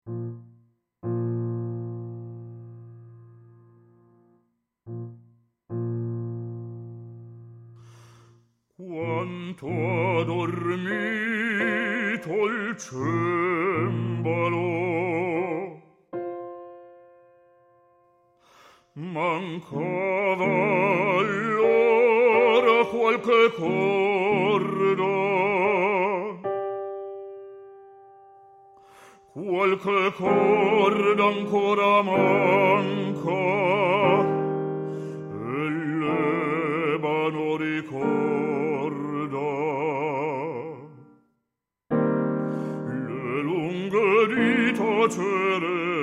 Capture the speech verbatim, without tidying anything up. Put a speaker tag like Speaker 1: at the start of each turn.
Speaker 1: Quanto ha dormito il cembalo, mancava allora qualche corda, qualche corda ancora manca, e l'ebano ricorda le lunghe dita cere